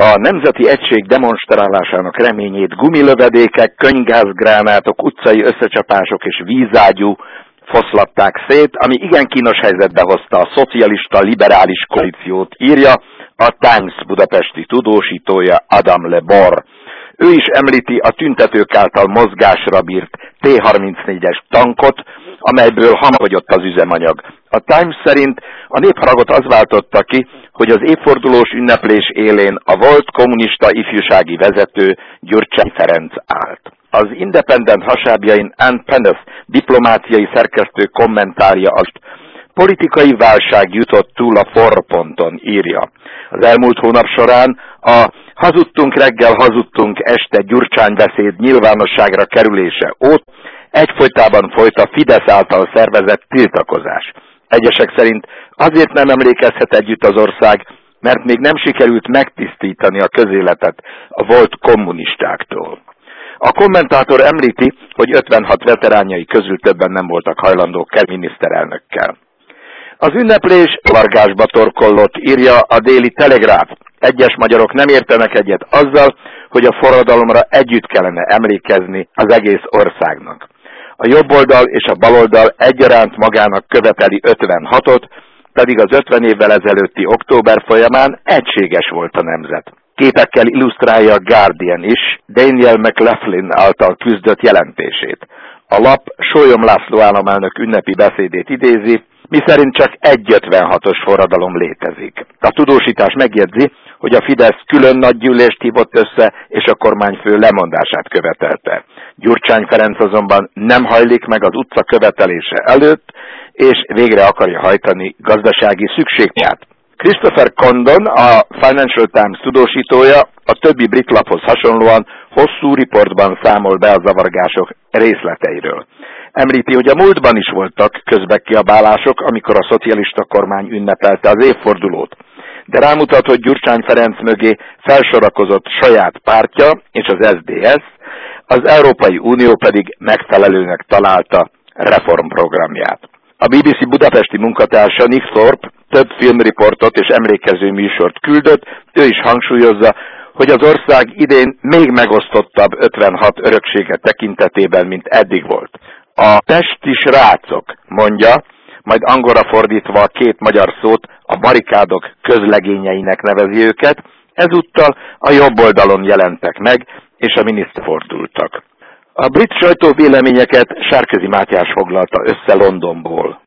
A Nemzeti Egység demonstrálásának reményét gumilövedékek, könygázgránátok, utcai összecsapások és vízágyú foszlatták szét, ami igen kínos helyzetbe hozta a szocialista liberális koalíciót, írja a Times budapesti tudósítója Adam Lebor. Ő is említi a tüntetők által mozgásra bírt T-34-es tankot, amelyből hamarogyott az üzemanyag. A Times szerint a népharagot az váltotta ki, hogy az évfordulós ünneplés élén a volt kommunista ifjúsági vezető Gyurcsány Ferenc állt. Az Independent hasábjain Ann Peneth diplomáciai szerkesztő kommentárja azt, politikai válság jutott túl a forróponton, írja. Az elmúlt hónap során a hazudtunk reggel, hazudtunk este Gyurcsány beszéd nyilvánosságra kerülése óta egyfolytában folyt a Fidesz által szervezett tiltakozás. Egyesek szerint azért nem emlékezhet együtt az ország, mert még nem sikerült megtisztítani a közéletet a volt kommunistáktól. A kommentátor említi, hogy 56 veteránjai közül többen nem voltak hajlandók miniszterelnökkel. Az ünneplés vargásba torkollott, írja a Déli Telegráf. Egyes magyarok nem értenek egyet azzal, hogy a forradalomra együtt kellene emlékezni az egész országnak. A jobboldal és a baloldal egyaránt magának követeli 56-ot, pedig az 50 évvel ezelőtti október folyamán egységes volt a nemzet. Képekkel illusztrálja a Guardian is Daniel McLaughlin által küzdött jelentését. A lap Sólyom László államelnök ünnepi beszédét idézi, miszerint csak egy 56-os forradalom létezik. A tudósítás megjegyzi, hogy a Fidesz külön nagygyűlést hívott össze, és a kormányfő lemondását követelte. Gyurcsány Ferenc azonban nem hajlik meg az utca követelése előtt, és végre akarja hajtani gazdasági szükségmiatt. Christopher Condon, a Financial Times tudósítója, a többi brit laphoz hasonlóan hosszú riportban számol be a zavargások részleteiről. Említi, hogy a múltban is voltak közbekiabálások, amikor a szocialista kormány ünnepelte az évfordulót. De rámutat, hogy Gyurcsány Ferenc mögé felsorakozott saját pártja és az SDS, az Európai Unió pedig megfelelőnek találta reformprogramját. A BBC budapesti munkatársa Nick Thorpe több filmriportot és emlékező műsort küldött, ő is hangsúlyozza, hogy az ország idén még megosztottabb 56 öröksége tekintetében, mint eddig volt. A pesti srácok, mondja, majd angolra fordítva a két magyar szót, a barikádok közlegényeinek nevezi őket, ezúttal a jobb oldalon jelentek meg, és a miniszter fordultak. A brit sajtó véleményeket Sárközi Mátyás foglalta össze Londonból.